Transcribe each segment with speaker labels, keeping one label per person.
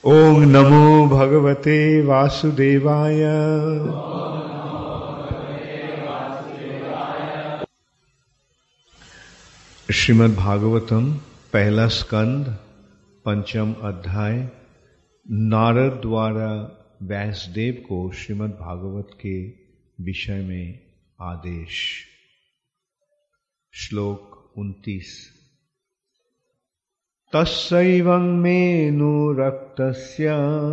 Speaker 1: ओम नमो भगवते वासुदेवाय। श्रीमद् भागवतम पहला स्कंद पंचम अध्याय। नारद द्वारा व्यासदेव को श्रीमद् भागवत के विषय में आदेश। श्लोक 29। तस्सैवं मेनु रक्तस्य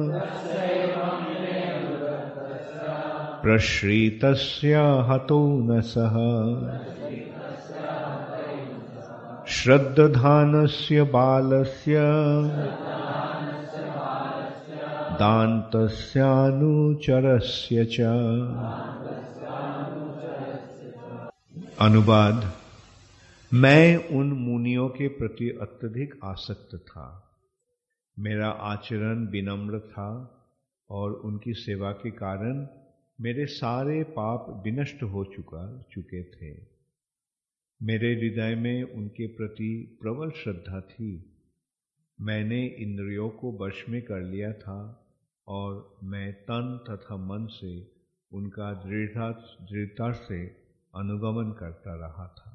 Speaker 1: प्रश्रितस्य हतो न सः श्रद्धानस्य बालस्य दान्तस्यानुचरस्य च। अनुवाद। मैं उन मुनियों के प्रति अत्यधिक आसक्त था। मेरा आचरण विनम्र था और उनकी सेवा के कारण मेरे सारे पाप विनष्ट हो चुके थे। मेरे हृदय में उनके प्रति प्रबल श्रद्धा थी। मैंने इंद्रियों को वश में कर लिया था और मैं तन तथा मन से उनका दृढ़ता से अनुगमन करता रहा था।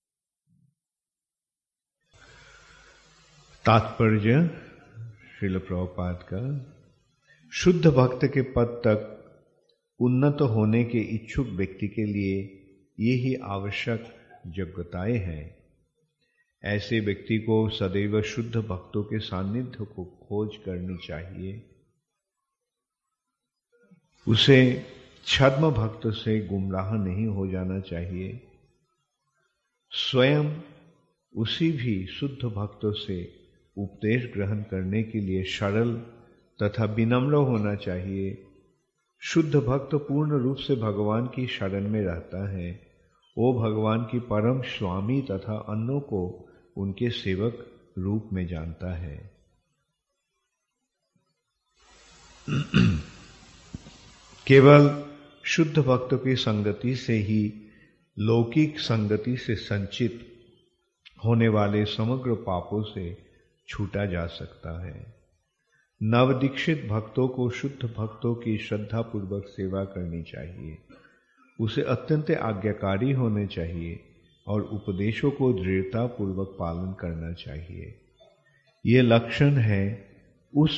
Speaker 1: तात्पर्य श्रील प्रभुपाद का। शुद्ध भक्त के पद तक उन्नत होने के इच्छुक व्यक्ति के लिए ये ही आवश्यक योग्यताएं हैं। ऐसे व्यक्ति को सदैव शुद्ध भक्तों के सान्निध्य को खोज करनी चाहिए। उसे छद्म भक्त से गुमराह नहीं हो जाना चाहिए। स्वयं उसी भी शुद्ध भक्तों से उपदेश ग्रहण करने के लिए सरल तथा विनम्र होना चाहिए। शुद्ध भक्त पूर्ण रूप से भगवान की शरण में रहता है। वो भगवान की परम स्वामी तथा अन्यों को उनके सेवक रूप में जानता है। केवल शुद्ध भक्तों की संगति से ही लौकिक संगति से संचित होने वाले समग्र पापों से छूटा जा सकता है। नवदीक्षित भक्तों को शुद्ध भक्तों की श्रद्धा पूर्वक सेवा करनी चाहिए। उसे अत्यंत आज्ञाकारी होने चाहिए और उपदेशों को दृढ़ता पूर्वक पालन करना चाहिए। ये लक्षण है उस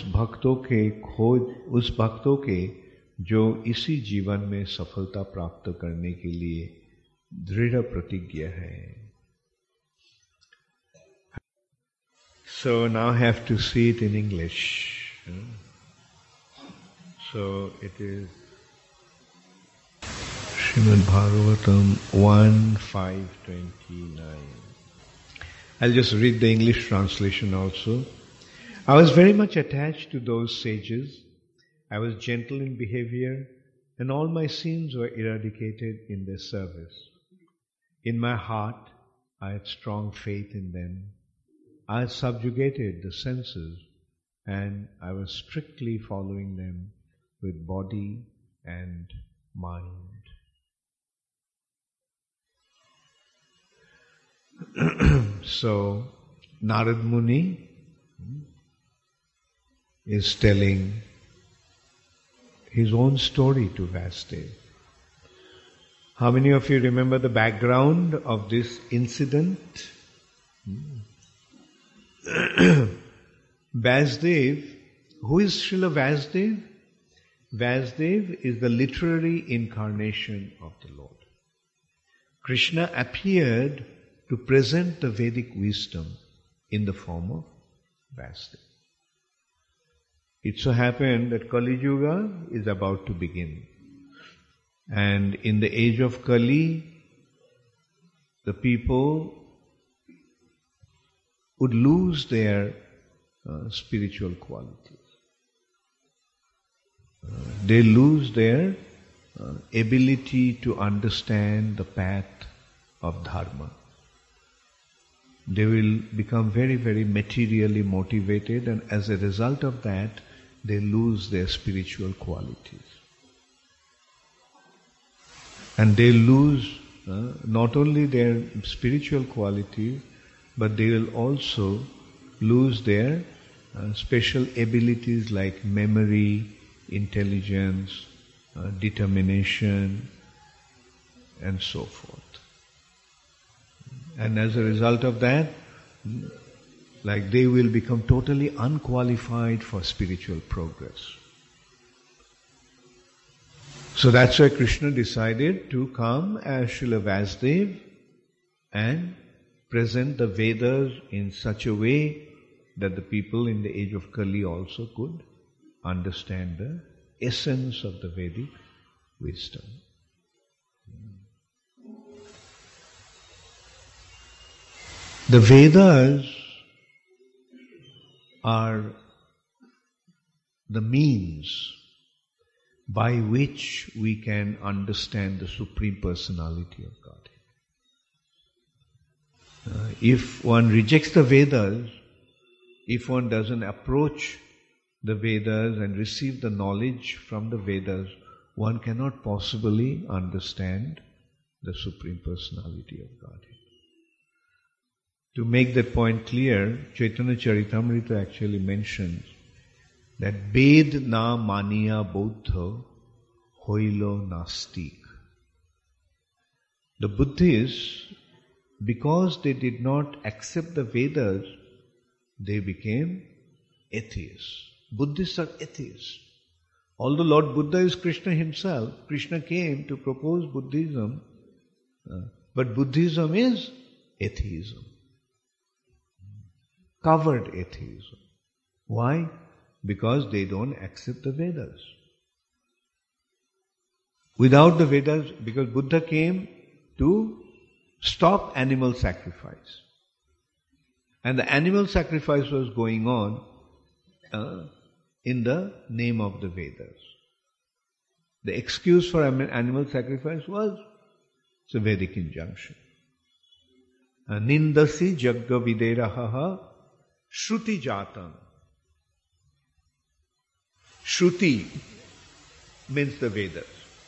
Speaker 1: भक्तों के जो इसी जीवन में सफलता प्राप्त करने के लिए दृढ़ प्रतिज्ञ है। So now I have to see it in English. So it is Srimad Bhagavatam 1:5-29. I'll just read the English translation also. I was very much attached to those sages. I was gentle in behavior and all my sins were eradicated in their service. In my heart, I had strong faith in them. I subjugated the senses and I was strictly following them with body and mind. So, Narad Muni is telling his own story to Vasudev. How many of you remember the background of this incident? Vasudev, who is Srila Vasudev? Vasudev is the literary incarnation of the Lord. Krishna appeared to present the Vedic wisdom in the form of Vasudev. It so happened that Kali Yuga is about to begin. And in the age of Kali, the people would lose their spiritual qualities. They lose their ability to understand the path of dharma. They will become very, very materially motivated, and as a result of that, they lose their spiritual qualities. And they lose not only their spiritual qualities, but they will also lose their special abilities like memory, intelligence, determination, and so forth. And as a result of that, like they will become totally unqualified for spiritual progress. So that's why Krishna decided to come as Srila Vasudev and present the Vedas in such a way that the people in the age of Kali also could understand the essence of the Vedic wisdom. The Vedas are the means by which we can understand the Supreme Personality of Godhead. If one rejects the Vedas, if one doesn't approach the Vedas and receive the knowledge from the Vedas, one cannot possibly understand the Supreme Personality of Godhead. To make that point clear, Chaitanya Charitamrita actually mentions that Ved na maniya bodha hoilo nastik. The Buddhists, because they did not accept the Vedas, they became atheists. Buddhists are atheists. Although Lord Buddha is Krishna himself, Krishna came to propose Buddhism, but Buddhism is atheism. Covered atheism. Why? Because they don't accept the Vedas. Without the Vedas, because Buddha came to stop animal sacrifice. And the animal sacrifice was going on in the name of the Vedas. The excuse for animal sacrifice was it's a Vedic injunction. Nindasi jagga videraha Shruti jatam. Shruti means the Vedas.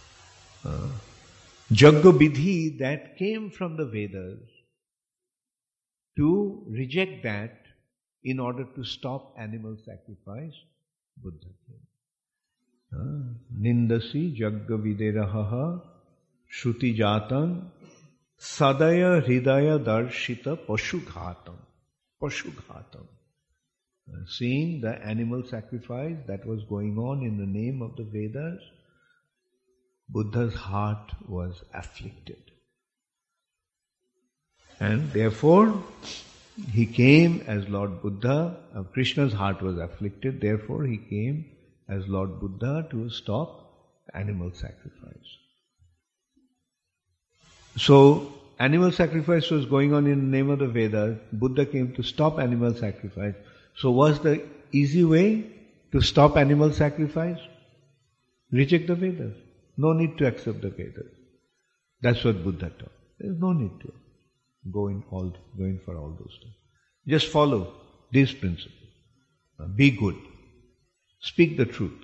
Speaker 1: Jagga vidhi that came from the Vedas, to reject that in order to stop animal sacrifice, Buddha came. Nindasi jagga videraha Shruti jatam sadaya hridaya darshita pashughatam. Pashughatam. Seeing the animal sacrifice that was going on in the name of the Vedas, Buddha's heart was afflicted. And therefore, he came as Lord Buddha. Krishna's heart was afflicted, therefore he came as Lord Buddha to stop animal sacrifice. So, animal sacrifice was going on in the name of the Vedas. Buddha came to stop animal sacrifice. So what's the easy way to stop animal sacrifice? Reject the Vedas. No need to accept the Vedas. That's what Buddha taught. There's no need to go in for all those things. Just follow these principles. Be good. Speak the truth.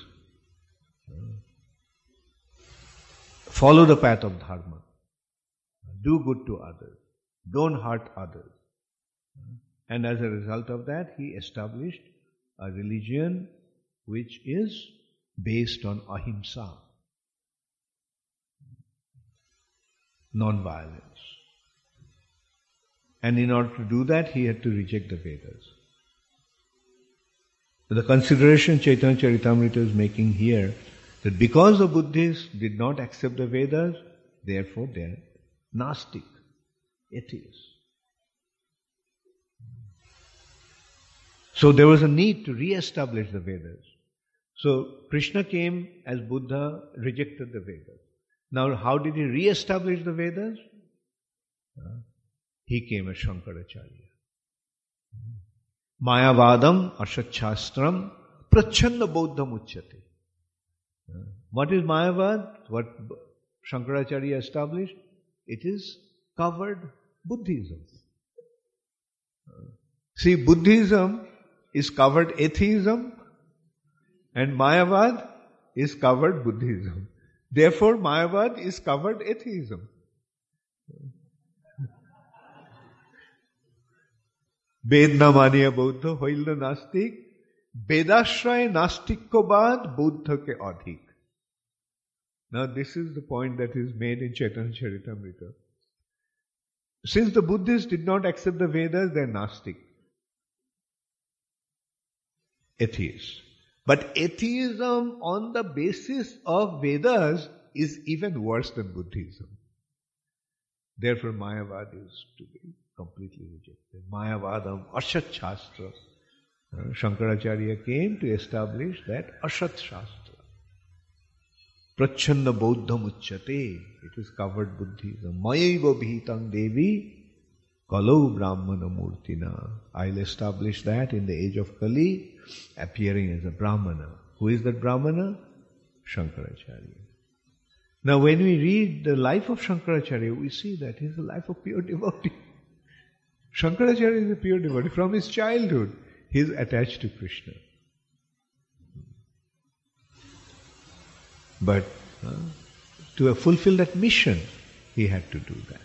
Speaker 1: Follow the path of Dharma. Do good to others. Don't hurt others. And as a result of that, he established a religion which is based on ahimsa, non-violence. And in order to do that, he had to reject the Vedas. So the consideration Chaitanya Charitamrita is making here, that because the Buddhists did not accept the Vedas, therefore they are Gnostic, atheists. So there was a need to re-establish the Vedas. So Krishna came as Buddha, rejected the Vedas. Now how did he re-establish the Vedas? He came as Shankaracharya. Mayavadam asachastram prachanda bodham uchyate. What is Mayavad? What Shankaracharya established? It is covered Buddhism. See, Buddhism is covered atheism and Mayavad is covered Buddhism. Therefore, Mayavad is covered atheism. Ved na maniya bodha hoilna nastik. Vedashraya Nastikobad Buddha ke adhik. Now this is the point that is made in Chaitanya Charitamrita. Since the Buddhists did not accept the Vedas, they are Nastik. Atheists. But atheism on the basis of Vedas is even worse than Buddhism. Therefore Mayavad is to be completely rejected. Mayavadam, Asat Shastra. Shankaracharya came to establish that Asat Shastra. Prachanda Bodham Uchyate. It is covered Buddhism. Mayaiva Bhitang Devi Kalau Brahmana Murtina. I'll establish that in the age of Kali, appearing as a Brahmana. Who is that Brahmana? Shankaracharya. Now when we read the life of Shankaracharya, we see that he is a life of pure devotee. Shankaracharya is a pure devotee. From his childhood, he is attached to Krishna. But to fulfill that mission, he had to do that.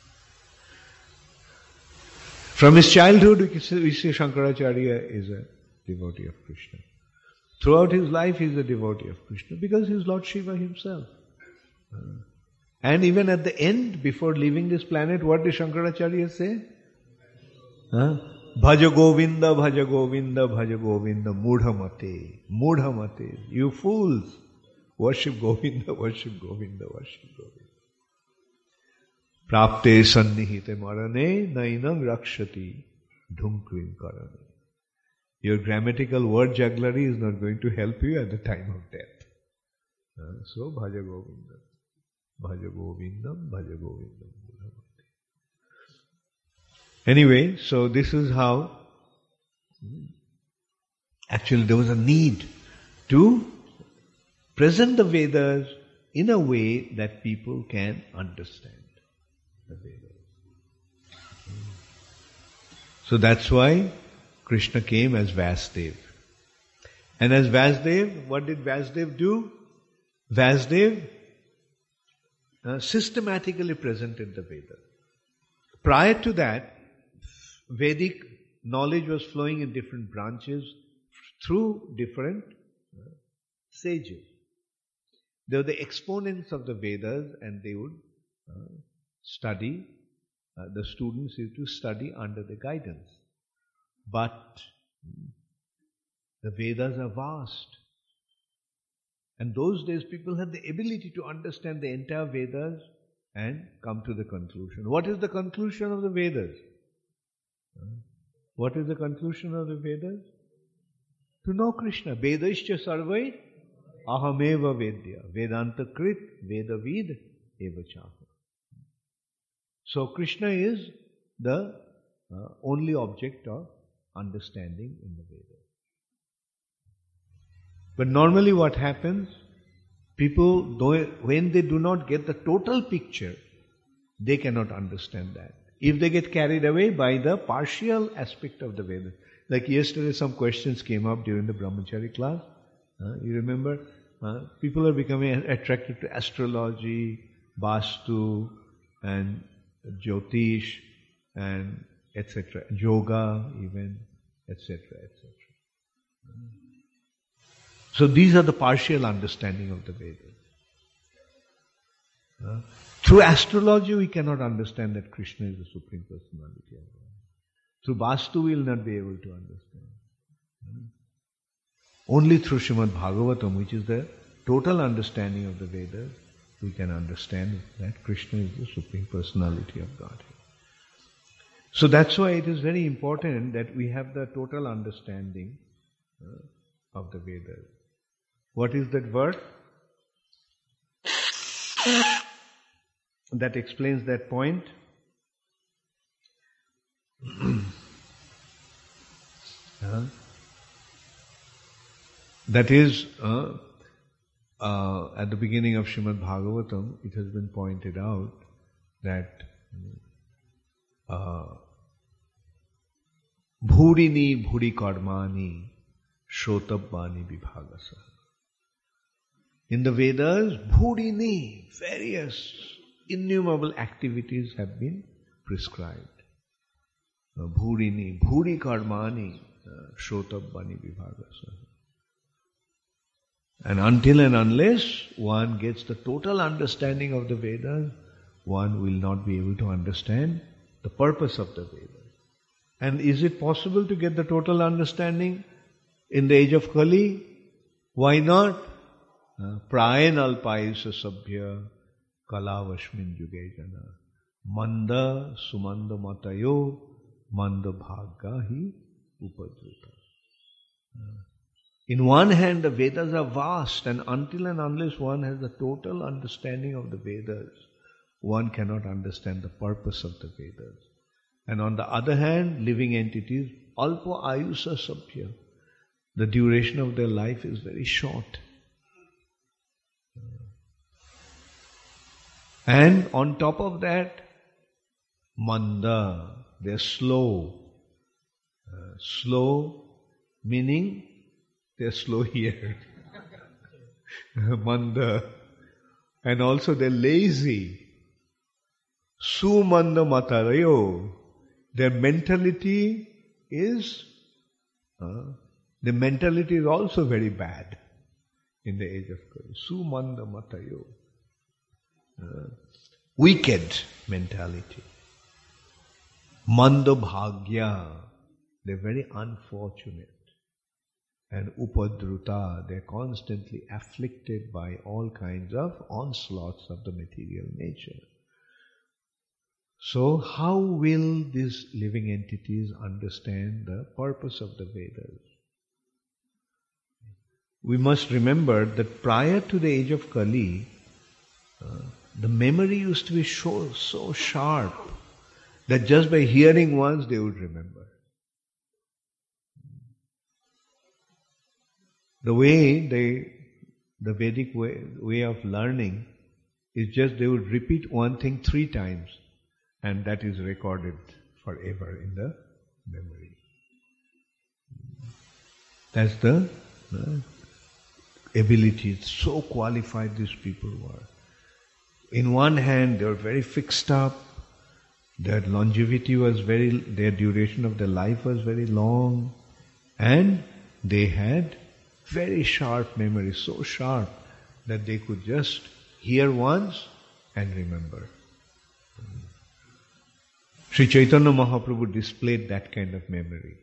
Speaker 1: From his childhood, we see Shankaracharya is a devotee of Krishna. Throughout his life, he is a devotee of Krishna because he is Lord Shiva himself. And even at the end, before leaving this planet, what did Shankaracharya say? Bhaja Govinda, Bhaja Govinda, Bhaja Govinda, Mudhamate. Mudhamate. You fools! Worship Govinda, worship Govinda, worship Govinda. Prapte sannihite marane nainam rakshati dhumkrim karane. Your grammatical word jugglery is not going to help you at the time of death. So, Bhaja Govinda. Bhaja Govindam, Bhaja Govindam. Anyway, so this is how actually there was a need to present the Vedas in a way that people can understand the Vedas. So that's why Krishna came as Vasudev. And as Vasudev, what did Vasudev do? Vasudev systematically presented the Vedas. Prior to that, Vedic knowledge was flowing in different branches through different sages. They were the exponents of the Vedas and they would study, the students used to study under the guidance. But the Vedas are vast. And those days people had the ability to understand the entire Vedas and come to the conclusion. What is the conclusion of the Vedas? What is the conclusion of the Vedas? To know Krishna. Vedaischa sarvai ahameva vedya. Vedanta krit vedavid evachaha. So Krishna is the only object of understanding in the Vedas. But normally what happens, people, when they do not get the total picture, they cannot understand that. If they get carried away by the partial aspect of the Vedas. Like yesterday some questions came up during the Brahmachari class. You remember? People are becoming attracted to astrology, Vastu, and Jyotish, and etc. Yoga even, etc. etc. So these are the partial understanding of the Vedas. Through astrology we cannot understand that Krishna is the Supreme Personality of God. Through Vastu we will not be able to understand. Only through Srimad Bhagavatam, which is the total understanding of the Vedas, we can understand that Krishna is the Supreme Personality of God. So that's why it is very important that we have the total understanding of the Vedas. What is that verse? That explains that point. That is, at the beginning of Srimad Bhagavatam, it has been pointed out that Bhurini Bhuri Karmani Shrotabbani Vibhagasa. In the Vedas, Bhurini, various innumerable activities have been prescribed. Bhurini, Bhuri Karmani, Shrotab Bani Vibhagasa. And until and unless one gets the total understanding of the Vedas, one will not be able to understand the purpose of the Vedas. And is it possible to get the total understanding in the age of Kali? Why not? Prayen alpayisa sabhya kalavashmin yuge jana manda sumanda matayo manda bhagga hi upadruta. In one hand, the Vedas are vast, and until and unless one has the total understanding of the Vedas, one cannot understand the purpose of the Vedas. And on the other hand, living entities, alpa ayusa sabhya, the duration of their life is very short. And on top of that, manda, they're slow. Slow meaning they're slow here. Manda. And also they're lazy. Sumanda matarayo. Their mentality is also very bad in the age of Kali. Sumanda matayo. Wicked mentality. Manda bhagya. They're very unfortunate. And upadruta, they're constantly afflicted by all kinds of onslaughts of the material nature. So how will these living entities understand the purpose of the Vedas? We must remember that prior to the age of Kali, the memory used to be so sharp that just by hearing once they would remember. The way the Vedic way of learning is just they would repeat one thing 3 times and that is recorded forever in the memory. That's the ability. So qualified these people were. In one hand, they were very fixed up. Their longevity was their duration of their life was very long. And they had very sharp memory, so sharp that they could just hear once and remember. Sri Chaitanya Mahaprabhu displayed that kind of memory.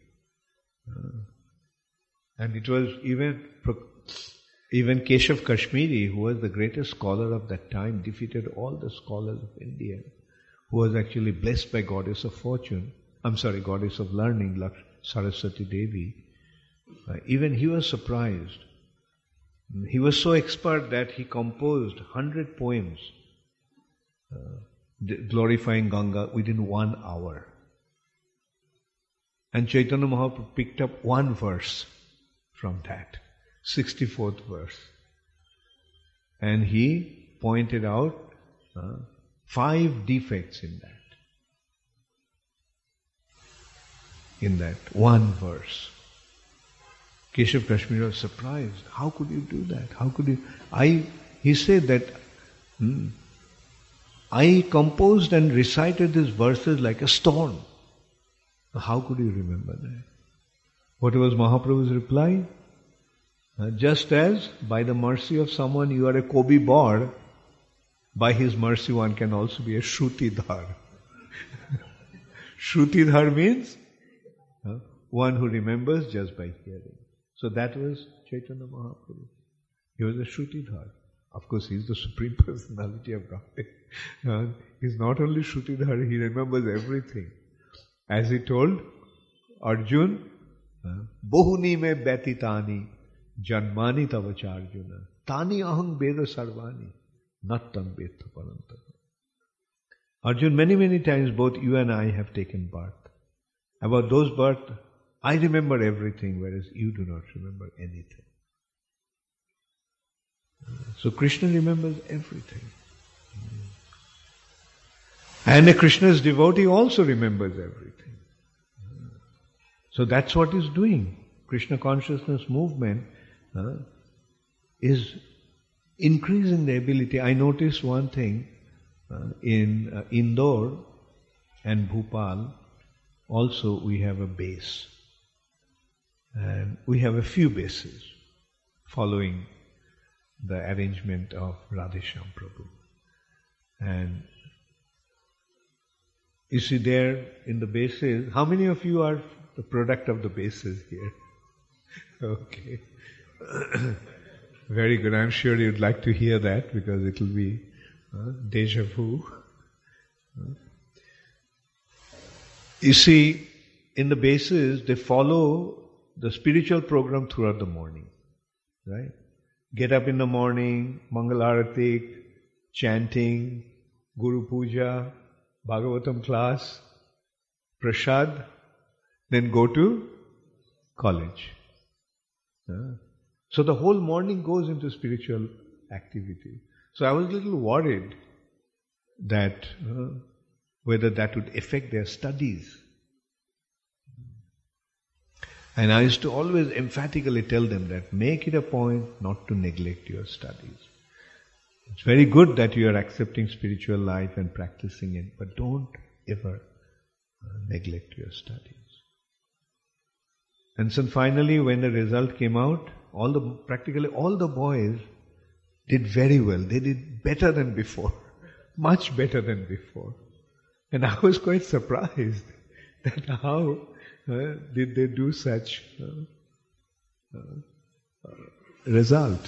Speaker 1: And it was even Keshav Kashmiri, who was the greatest scholar of that time, defeated all the scholars of India, who was actually blessed by Goddess of Fortune, Goddess of Learning, Saraswati Devi. Even he was surprised. He was so expert that he composed 100 poems glorifying Ganga within 1 hour. And Chaitanya Mahaprabhu picked up one verse from that, 64th verse. And he pointed out 5 defects in that one verse. Keshav Kashmiri was surprised. How could you do that? How could you? He said that I composed and recited these verses like a stone. How could you remember that? What was Mahaprabhu's reply? Just as by the mercy of someone you are a Kobi Bor, by his mercy one can also be a Shrutidhar. Shrutidhar means one who remembers just by hearing. So that was Chaitanya Mahaprabhu. He was a Shrutidhar. Of course, he is the Supreme Personality of Godhead. He's not only Shrutidhar, he remembers everything. As he told Arjun, Bohuni me betitani janmani tavacharjuna tani aham veda sarvani nattam vetha parantapa. Arjun, many times both you and I have taken birth. About those births, I remember everything, whereas you do not remember anything. So Krishna remembers everything. And a Krishna's devotee also remembers everything. So that's what he's doing. Krishna consciousness movement is increasing the ability. I noticed one thing in Indore and Bhopal, also we have a base. And we have a few bases following the arrangement of Radheshyam Prabhu. And you see there in the bases, how many of you are the product of the bases here? Okay. Very good. I'm sure you'd like to hear that because it will be deja vu. You see, in the bases, they follow the spiritual program throughout the morning. Right? Get up in the morning, Mangal Arati, chanting, Guru Puja, Bhagavatam class, Prasad, then go to college. So the whole morning goes into spiritual activity. So I was a little worried that whether that would affect their studies. And I used to always emphatically tell them that make it a point not to neglect your studies. It's very good that you are accepting spiritual life and practicing it, but don't ever neglect your studies. And so finally, when the result came out, practically all the boys did very well. They did better than before, much better than before. And I was quite surprised that how did they do such result.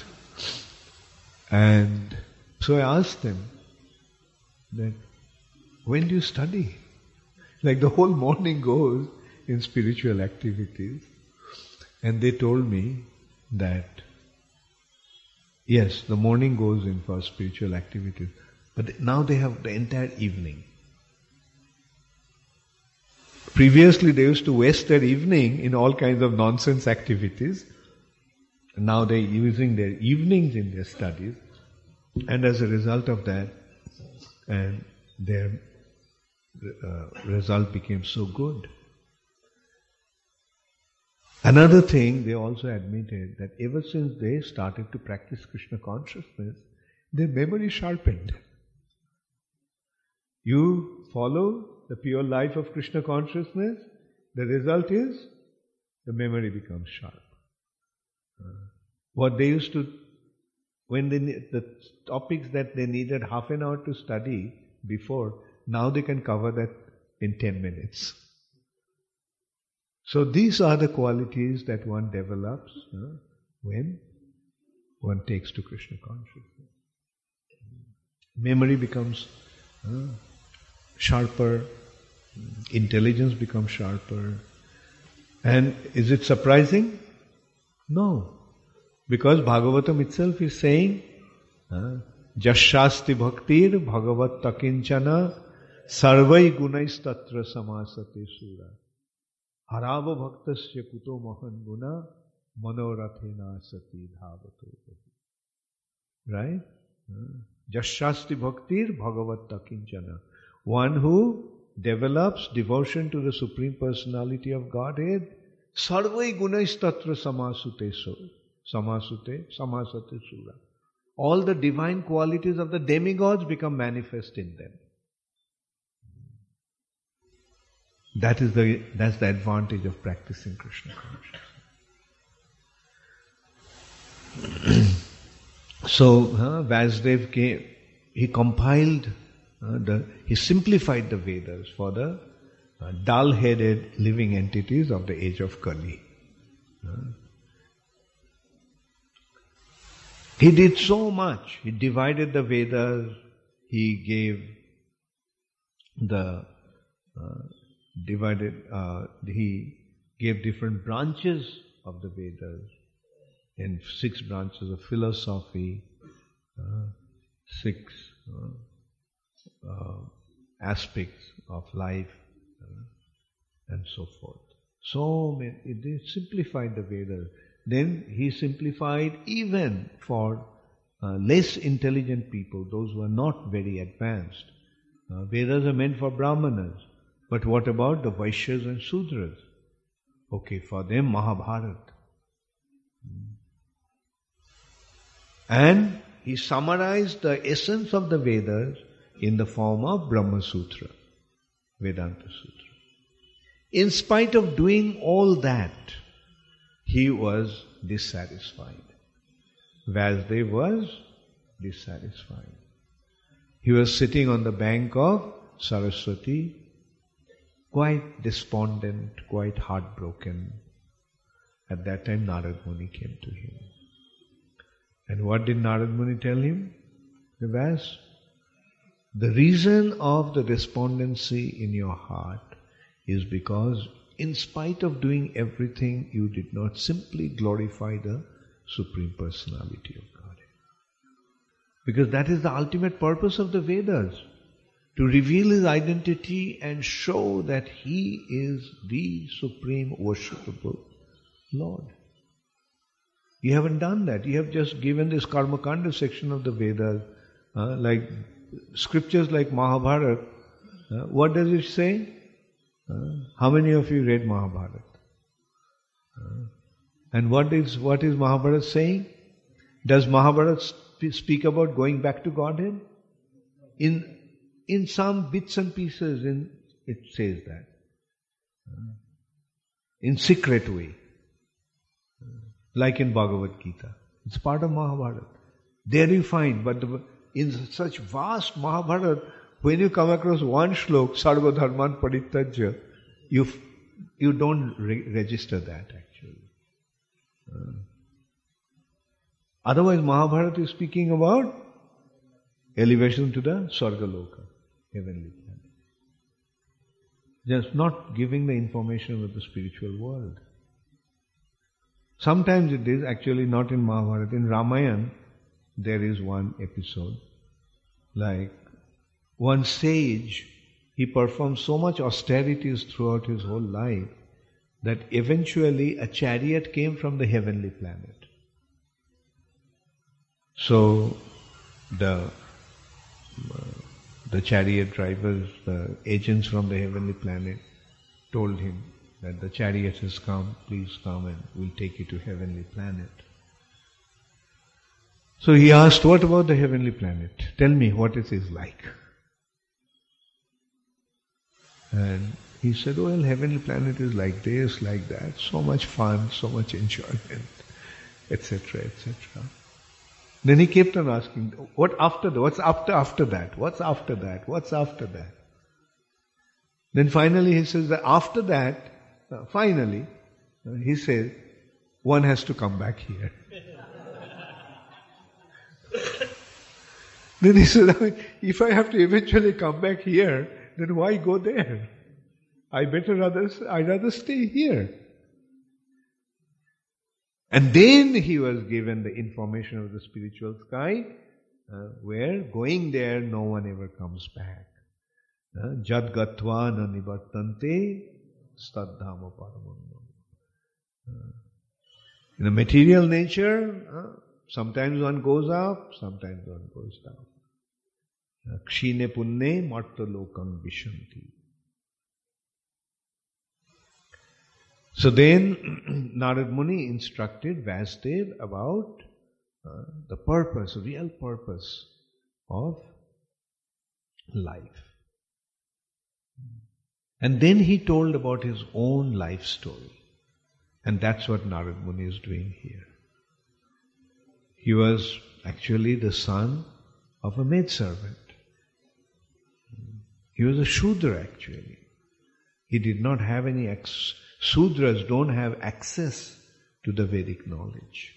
Speaker 1: And so I asked them that, when do you study? Like the whole morning goes in spiritual activities. And they told me that, yes, the morning goes in for spiritual activities, but now they have the entire evening. Previously they used to waste their evening in all kinds of nonsense activities. Now they're using their evenings in their studies, and as a result of that, and their result became so good. Another thing, they also admitted that ever since they started to practice Krishna consciousness, their memory sharpened. You follow the pure life of Krishna consciousness, the result is the memory becomes sharp. What they used to, when the topics that they needed half an hour to study before, now they can cover that in 10 minutes. So these are the qualities that one develops when one takes to Krishna consciousness. Memory becomes sharper, intelligence becomes sharper. And is it surprising? No. Because Bhagavatam itself is saying, Jashasti bhaktir bhagavat takinchana sarvai gunais tatra samasate sura. Harava bhaktasya kuto mahan guna manorathena sati dhavato. Right? Jashasti bhaktir bhagavat takinchana. One who develops devotion to the Supreme Personality of Godhead, sarvai gunais tatra samasate sura. All the divine qualities of the demigods become manifest in them. That's the advantage of practicing Krishna consciousness. So Vasudev came, he compiled, he simplified the Vedas for the dull-headed living entities of the age of Kali. He did so much. He divided the Vedas. He gave he gave different branches of the Vedas, in 6 branches of philosophy, 6 aspects of life, and so forth. So many, they simplified the Vedas. Then he simplified even for less intelligent people, those who are not very advanced. Vedas are meant for Brahmanas. But what about the Vaishyas and Sudras? Okay, for them Mahabharata. And he summarized the essence of the Vedas in the form of Brahma Sutra, Vedanta Sutra. In spite of doing all that, he was dissatisfied. Vasudev was dissatisfied. He was sitting on the bank of Saraswati, quite despondent, quite heartbroken. At that time Narad Muni came to him. And what did Narad Muni tell him? Vyas, the reason of the despondency in your heart is because in spite of doing everything, you did not simply glorify the Supreme Personality of Godhead. Because that is the ultimate purpose of the Vedas, to reveal His identity and show that He is the Supreme Worshipable Lord. You haven't done that. You have just given this Karma Kanda section of the Vedas, like scriptures like Mahabharata. What does it say? How many of you read Mahabharata? And what is Mahabharata saying? Does Mahabharata speak about going back to Godhead? In some bits and pieces, it says that. In secret way. Like in Bhagavad Gita. It's part of Mahabharata. There you find, but in such vast Mahabharata, when you come across one shlok, Sarva Dharman Parityajya, you don't register that actually. Otherwise, Mahabharata is speaking about elevation to the Sargaloka, heavenly planet. Just not giving the information of the spiritual world. Sometimes it is actually not in Mahabharata. In Ramayana, there is one episode. Like one sage, he performed so much austerities throughout his whole life that eventually a chariot came from the heavenly planet. So the chariot drivers, the agents from the heavenly planet told him that the chariot has come, please come and we'll take you to heavenly planet. So he asked, what about the heavenly planet? Tell me what it is like. And he said, well, heavenly planet is like this, like that, so much fun, so much enjoyment, etc., etc. Then he kept on asking, what after that? What's after that? What's after that? What's after that? Then finally he says that after that, he says, one has to come back here. Then he said, if I have to eventually come back here, then why go there? I'd rather stay here. And then he was given the information of the spiritual sky, where going there, no one ever comes back. Jad gatva na nivartante stadhama paramam. In the material nature, sometimes one goes up, sometimes one goes down. Kshine punne marta lokam vishanti. So then Narad Muni instructed Vasudev about the purpose, real purpose of life. And then he told about his own life story. And that's what Narad Muni is doing here. He was actually the son of a maidservant. He was a Shudra actually. He did not have any Sudras don't have access to the Vedic knowledge.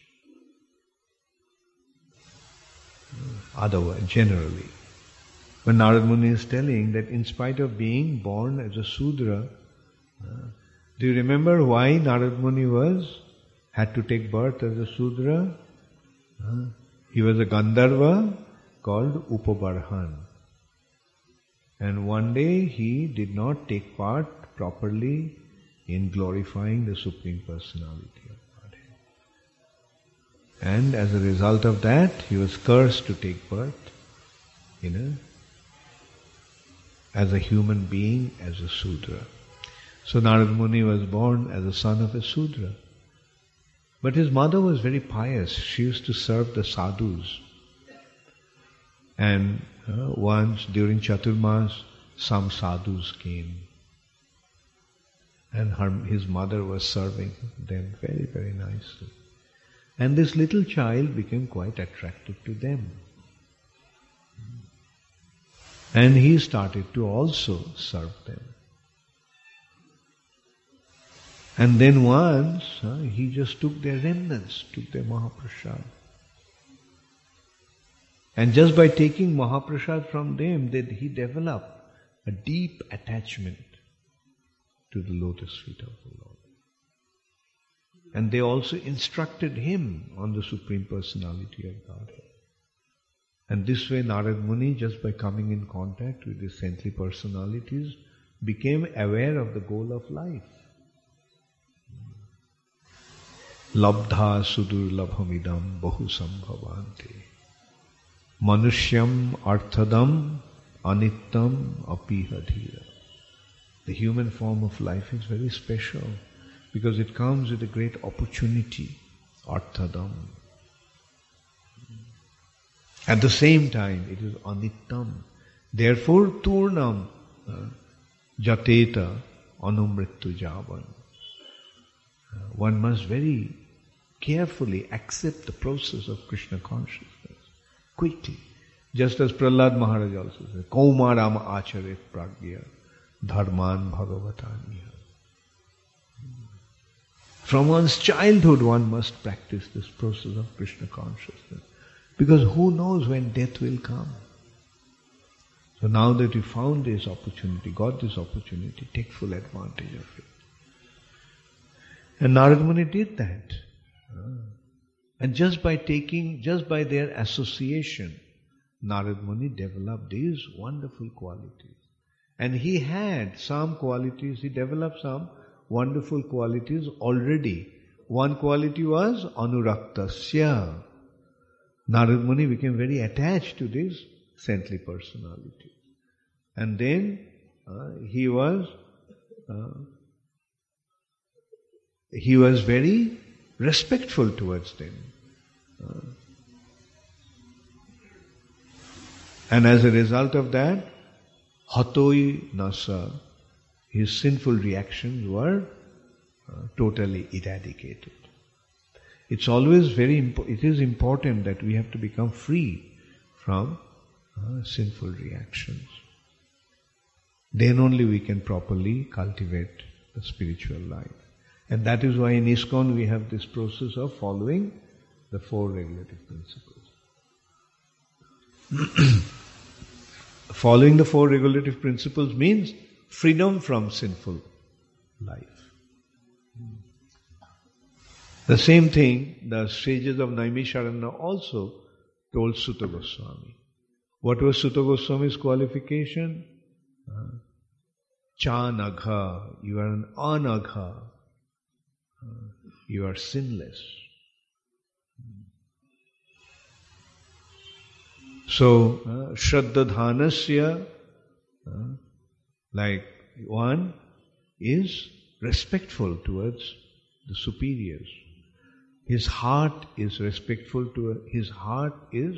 Speaker 1: Otherwise, generally. When Narad Muni is telling that in spite of being born as a Sudra, do you remember why Narad Muni had to take birth as a Sudra? He was a Gandharva called Upabarhan. And one day he did not take part properly in glorifying the Supreme Personality of Godhead. And as a result of that, he was cursed to take birth, as a human being, as a Sudra. So Narad Muni was born as a son of a Sudra. But his mother was very pious. She used to serve the sadhus. And once during Chaturmas, some sadhus came. And his mother was serving them very, very nicely. And this little child became quite attracted to them. And he started to also serve them. And then once, he just took their remnants, took their Mahaprasad. And just by taking Mahaprasad from them, he developed a deep attachment to the lotus feet of the Lord. And they also instructed him on the Supreme Personality of Godhead. And this way Narad Muni, just by coming in contact with these saintly personalities, became aware of the goal of life. Labdha sudur labhamidam bahu sambhavante. Manushyam arthadam anittam apihadhira. The human form of life is very special because it comes with a great opportunity, arthadam. At the same time, it is anittam. Therefore, turnam jateta anumrittu javan. One must very carefully accept the process of Krishna consciousness. Quickly. Just as Prahlad Maharaj also said, Kaumaram acharet pragya dharman bhagavataniya. From one's childhood one must practice this process of Krishna consciousness. Because who knows when death will come. So now that you found this opportunity, got this opportunity, take full advantage of it. And Narad Muni did that. And just by their association, Narad Muni developed these wonderful qualities. And he had some qualities, he developed some wonderful qualities already. One quality was anuraktasya. Narad Muni became very attached to this saintly personality. And then he was very respectful towards them. And as a result of that, hatoi nasa, his sinful reactions were totally eradicated. It's always it is important that we have to become free from sinful reactions. Then only we can properly cultivate the spiritual life. And that is why in ISKCON we have this process of following the 4 regulative principles. Following the 4 regulative principles means freedom from sinful life. The same thing, the sages of Naimisharanya also told Sutta Goswami. What was Sutta Goswami's qualification? Chanagha, you are an anagha. You are sinless. So, Shraddha-dhanasya, like one is respectful towards the superiors. His heart is respectful to, his heart is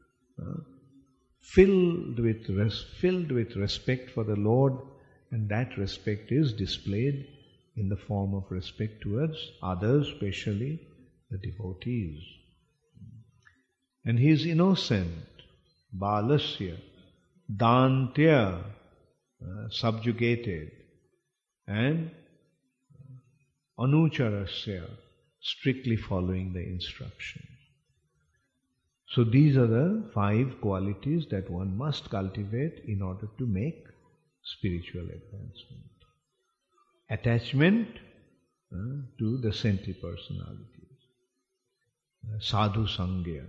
Speaker 1: filled with respect for the Lord, and that respect is displayed in the form of respect towards others, especially the devotees. And he is innocent, balasya, dantya, subjugated, and anucharasya, strictly following the instructions. So these are the 5 qualities that one must cultivate in order to make spiritual advancement. Attachment to the saintly personalities. Sadhu Sangya.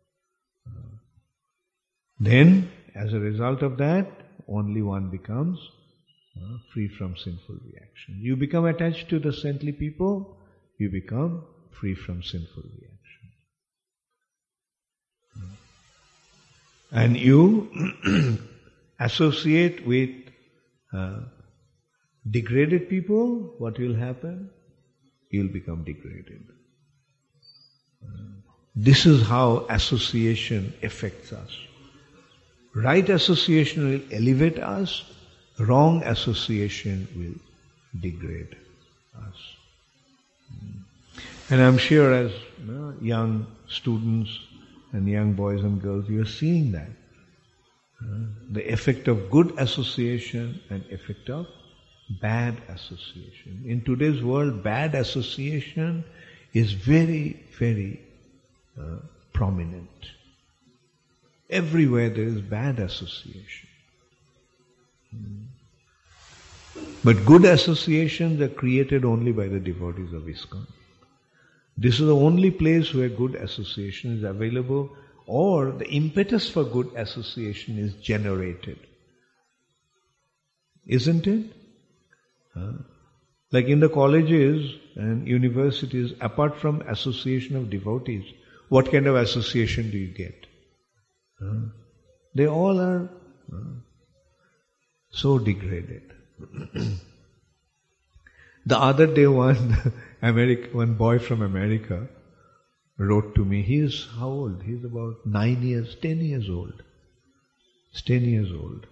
Speaker 1: Then, as a result of that, only one becomes free from sinful reaction. You become attached to the saintly people, you become free from sinful reaction. And you associate with degraded people, what will happen? You'll become degraded. This is how association affects us. Right association will elevate us, wrong association will degrade us. And I'm sure as young students and young boys and girls, you're seeing that. The effect of good association and effect of bad association. In today's world, bad association is very, very prominent. Everywhere there is bad association. But good associations are created only by the devotees of ISKCON. This is the only place where good association is available, or the impetus for good association is generated. Isn't it? Like in the colleges and universities, apart from association of devotees, what kind of association do you get? They all are so degraded. The other day one boy from America wrote to me. He is how old? He's about 10 years old. He's 10 years old.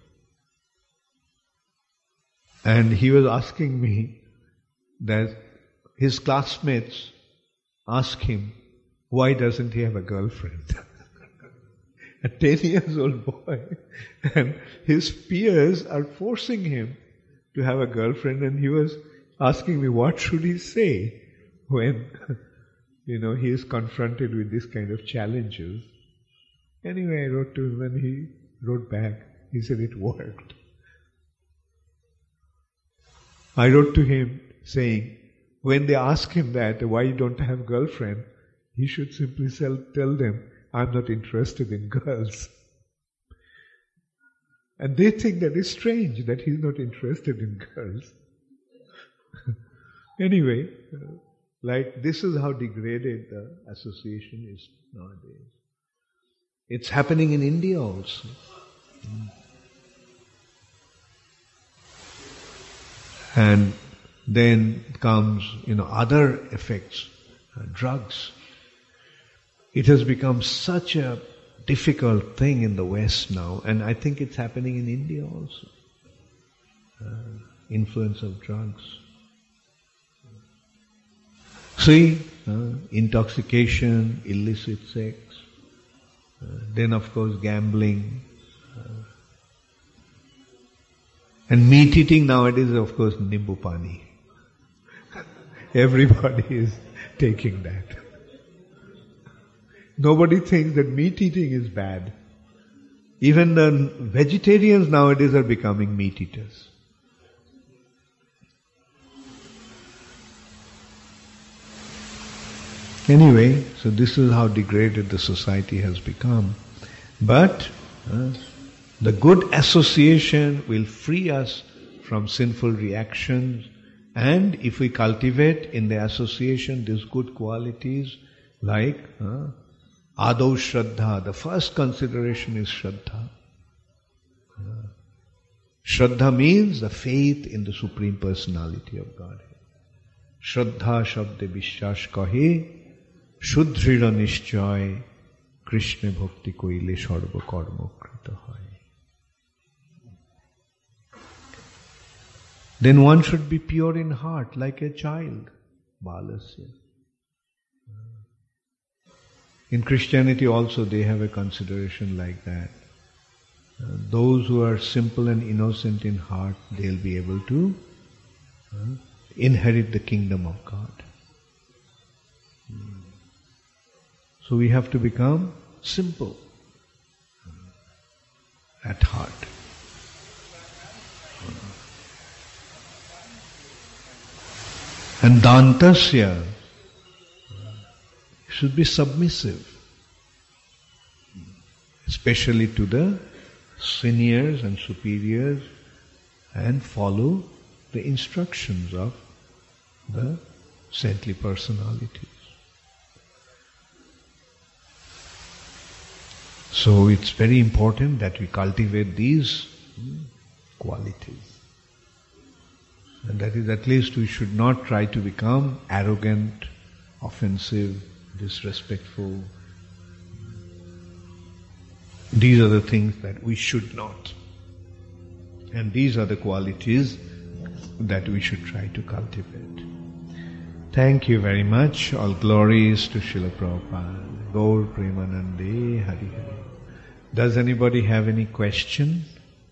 Speaker 1: And he was asking me that his classmates ask him, why doesn't he have a girlfriend? A 10 years old boy. And his peers are forcing him to have a girlfriend, and he was asking me, what should he say when, he is confronted with this kind of challenges. Anyway, I wrote to him and he wrote back. He said it worked. I wrote to him saying, when they ask him that, why you don't have a girlfriend, he should simply tell them, I'm not interested in girls. And they think that it's strange that he's not interested in girls. Anyway, this is how degraded the association is nowadays. It's happening in India also. And then comes, other effects, drugs. It has become such a difficult thing in the West now, and I think it's happening in India also. Influence of drugs. See, intoxication, illicit sex, then of course gambling, and meat eating nowadays is of course nimbu pani. Everybody is taking that. Nobody thinks that meat eating is bad. Even the vegetarians nowadays are becoming meat eaters. Anyway, so this is how degraded the society has become. But the good association will free us from sinful reactions, and if we cultivate in the association these good qualities like Adau Shraddha, the first consideration is Shraddha. Shraddha means the faith in the Supreme Personality of Godhead. Shraddha Shabde Vishwash Kahe Shudhrira Nishchay Krishna Bhakti Koile Sarva Karma Krita Hai. Then one should be pure in heart like a child. Balasya. In Christianity also they have a consideration like that. Those who are simple and innocent in heart, they'll be able to inherit the kingdom of God. So we have to become simple at heart. And Dantasya should be submissive, especially to the seniors and superiors, and follow the instructions of the saintly personalities. So it's very important that we cultivate these qualities. And that is, at least we should not try to become arrogant, offensive, disrespectful. These are the things that we should not. And these are the qualities that we should try to cultivate. Thank you very much. All glories to Srila Prabhupada. Gaur Premanande Hari Hari. Does anybody have any question?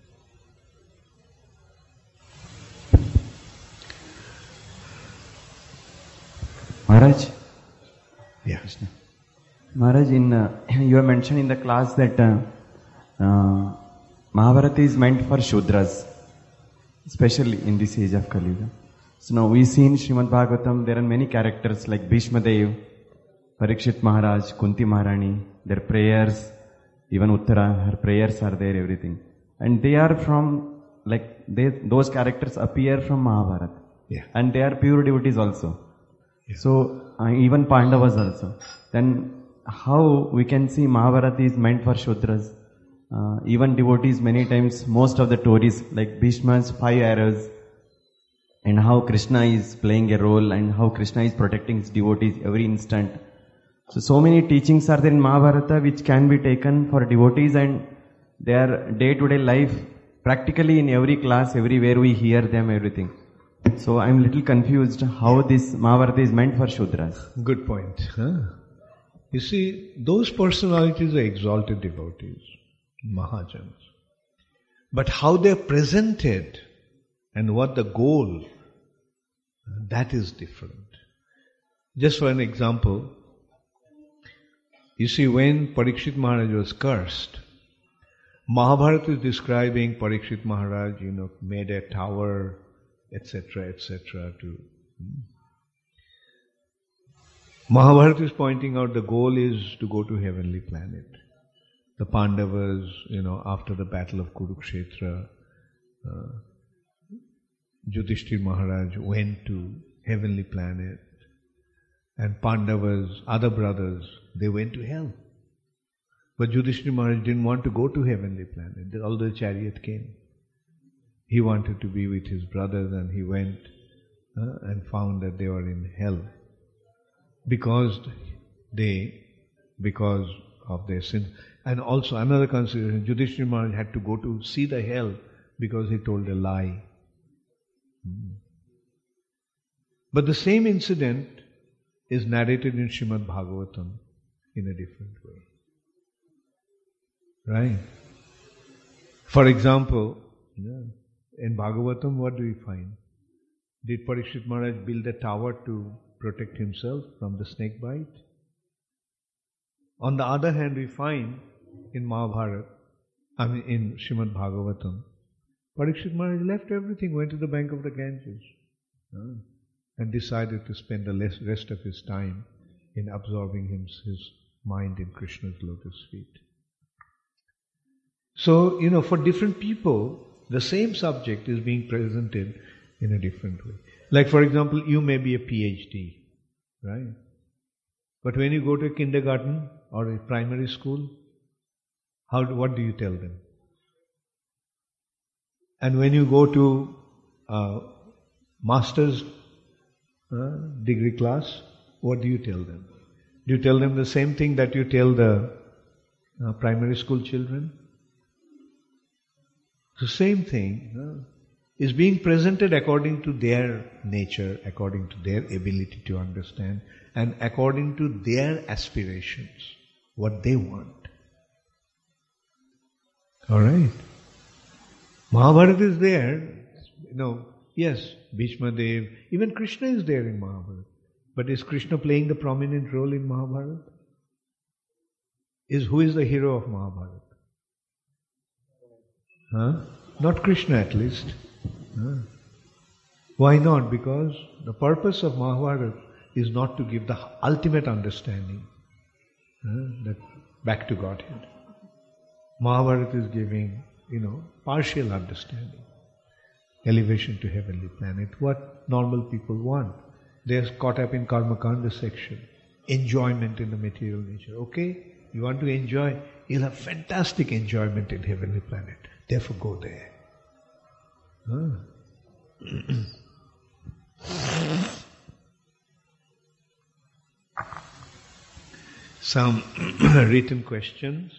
Speaker 2: Maharaj?
Speaker 1: Yeah.
Speaker 2: Maharaj, you have mentioned in the class that Mahabharata is meant for Shudras, especially in this age of Kali Yuga. So now we see in Srimad Bhagavatam there are many characters like Bhishma Dev, Parikshit Maharaj, Kunti Maharani, their prayers, even Uttara, her prayers are there, everything. And they are from, those characters appear from Mahabharata.
Speaker 1: Yeah.
Speaker 2: And they are pure devotees also.
Speaker 1: Yeah.
Speaker 2: So even Pandavas also. Then how we can see Mahabharata is meant for Shudras? Even devotees many times, most of the stories like Bhishma's 5 arrows, and how Krishna is playing a role and how Krishna is protecting his devotees every instant. So many teachings are there in Mahabharata which can be taken for devotees, and their day-to-day life, practically in every class, everywhere we hear them, everything. So I'm little confused how this Mahabharata is meant for Shudras.
Speaker 1: Good point. Huh? You see, those personalities are exalted devotees, Mahajans. But how they're presented and what the goal, that is different. Just for an example, you see, when Parikshit Maharaj was cursed, Mahabharata is describing Parikshit Maharaj, made a tower, etc., etc. Mahabharata is pointing out the goal is to go to heavenly planet. The Pandavas, after the battle of Kurukshetra, Yudhishthira Maharaj went to heavenly planet, and Pandavas, other brothers, they went to hell. But Yudhishthira Maharaj didn't want to go to heavenly planet, although the chariot came. He wanted to be with his brothers, and he went and found that they were in hell because of their sins. And also another consideration, Yudhishthira Maharaj had to go to see the hell because he told a lie. But the same incident is narrated in Srimad Bhagavatam in a different way. Right? For example, in Bhagavatam, what do we find? Did Parikshit Maharaj build a tower to protect himself from the snake bite? On the other hand, we find in in Srimad Bhagavatam, Parikshit Maharaj left everything, went to the bank of the Ganges, and decided to spend the rest of his time in absorbing his mind in Krishna's lotus feet. So, for different people, the same subject is being presented in a different way. Like, for example, you may be a PhD, right? But when you go to a kindergarten or a primary school, what do you tell them? And when you go to master's degree class, what do you tell them? Do you tell them the same thing that you tell the primary school children? The same thing is being presented according to their nature, according to their ability to understand, and according to their aspirations, what they want. Alright? Mahabharata is there, yes, Bhishma Dev, even Krishna is there in Mahabharata. But is Krishna playing the prominent role in Mahabharata? Who is the hero of Mahabharata? Not Krishna, at least. Why not? Because the purpose of Mahabharata is not to give the ultimate understanding that back to Godhead. Mahabharata is giving, partial understanding, elevation to heavenly planet, what normal people want. They are caught up in Karma Kanda section, enjoyment in the material nature. Okay, you want to enjoy, you'll have fantastic enjoyment in heavenly planet. Therefore go there. Some written questions.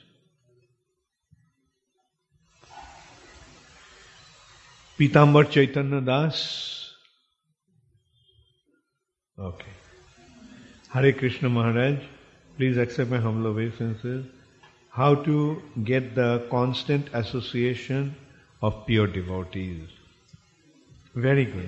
Speaker 1: Pitambar Chaitanya Das Okay. Hare Krishna Maharaj, please accept my humble obeisances. How to get the constant association of pure devotees. Very good.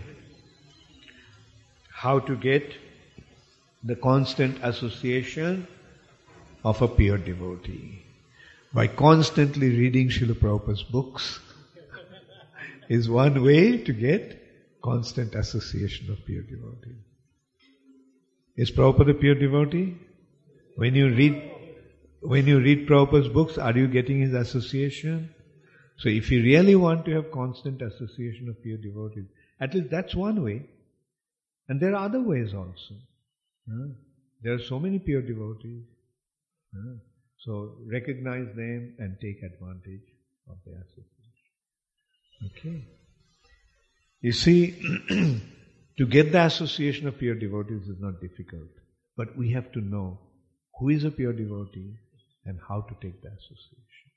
Speaker 1: How to get the constant association of a pure devotee. By constantly reading Srila Prabhupada's books is one way to get constant association of pure devotee. Is Prabhupada a pure devotee? When you read Prabhupada's books, are you getting his association? So if you really want to have constant association of pure devotees, at least that's one way. And there are other ways also. There are so many pure devotees. So recognize them and take advantage of their association. Okay. You see, to get the association of pure devotees is not difficult. But we have to know who is a pure devotee and how to take the association.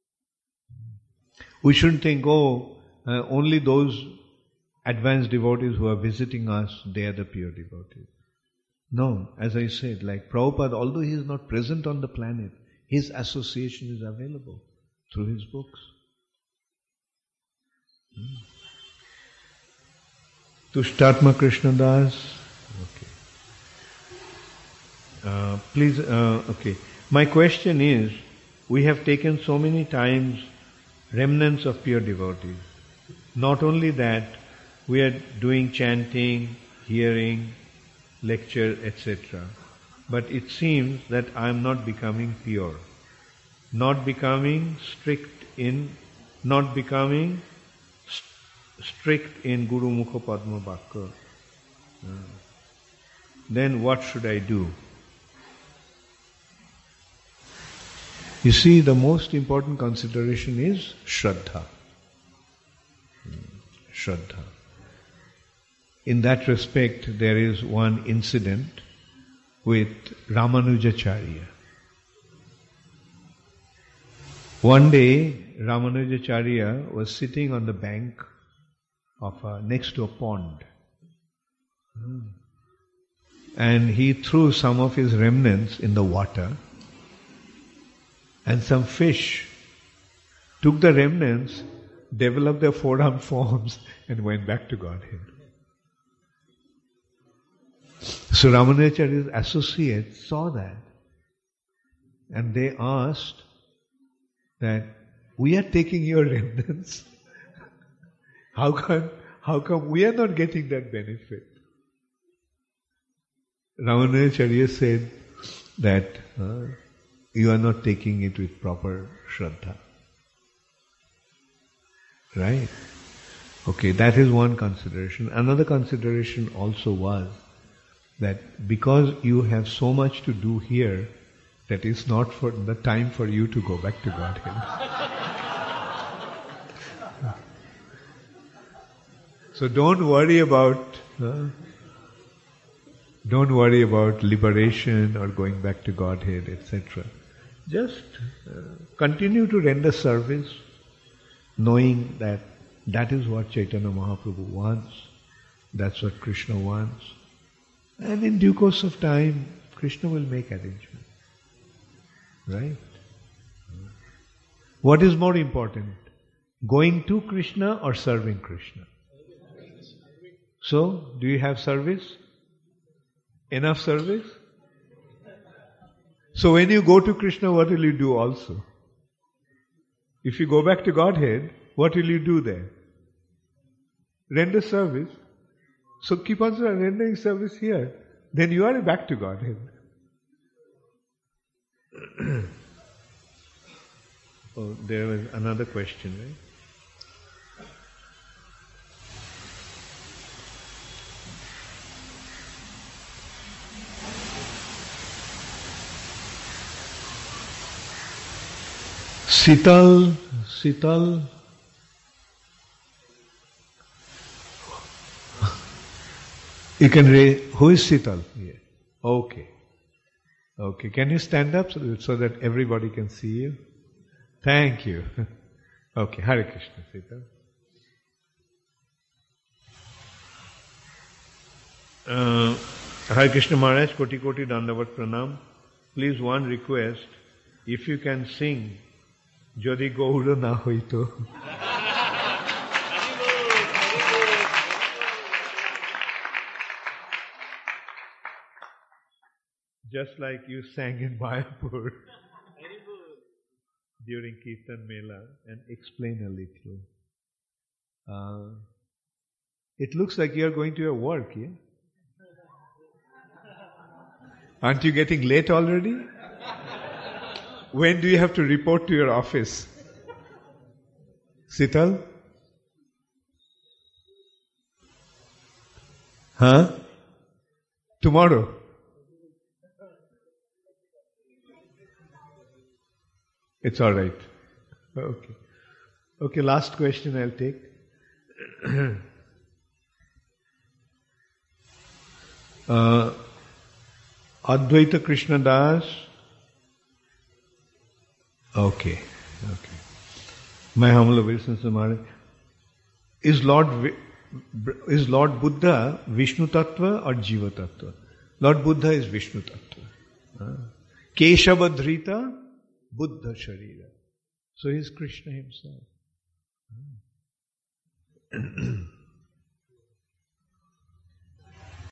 Speaker 1: We shouldn't think, only those advanced devotees who are visiting us, they are the pure devotees. No, as I said, like Prabhupada, although he is not present on the planet, his association is available through his books. Tushtatma Krishna Das. Okay. Please, okay. My question is, we have taken so many times remnants of pure devotees. Not only that, we are doing chanting, hearing, lecture, etc. But it seems that I am not becoming pure. Not becoming strict in Guru Mukha Padma Bhakka. Then what should I do? You see, the most important consideration is Shraddha. Shraddha. In that respect, there is one incident with Ramanujacharya. One day, Ramanujacharya was sitting on the bank of next to a pond. And he threw some of his remnants in the water, and some fish took the remnants, developed their four-armed forms, and went back to Godhead. So Ramanujacharya's associates saw that, and they asked that, we are taking your remnants. How come we are not getting that benefit? Ramanujacharya said that you are not taking it with proper Shraddha. Right? Okay, that is one consideration. Another consideration also was that because you have so much to do here, that is not for the time for you to go back to Godhead. So don't worry about liberation or going back to Godhead, etc. Just continue to render service, knowing that that is what Chaitanya Mahaprabhu wants, that's what Krishna wants. And in due course of time, Krishna will make arrangements. Right? What is more important? Going to Krishna or serving Krishna? So, do you have service? Enough service? So when you go to Krishna, what will you do also? If you go back to Godhead, what will you do there? Render service. So keep on rendering service here. Then you are back to Godhead. Oh, there was another question, right? Sital. You can raise. Who is Sital? Yeah. Okay. Can you stand up so that everybody can see you? Thank you. Okay. Hare Krishna, Sital. Hare Krishna Maharaj, Koti Koti Dandavat Pranam. Please, one request, if you can sing, Jodi Gaura na hoito. Just like you sang in Mayapur during Kirtan Mela, and explain a little. It looks like you are going to your work, yeah? Aren't you getting late already? When do you have to report to your office? Sital? Huh? Tomorrow? It's all right. Okay. Okay, last question I'll take. Advaita Krishna Das. Okay. My humble obeisance to Maharaj. Is Lord Buddha Vishnu Tattva or Jiva Tattva? Lord Buddha is Vishnu Tattva. Keshava Dhrita, Buddha Sharira. So he is Krishna himself.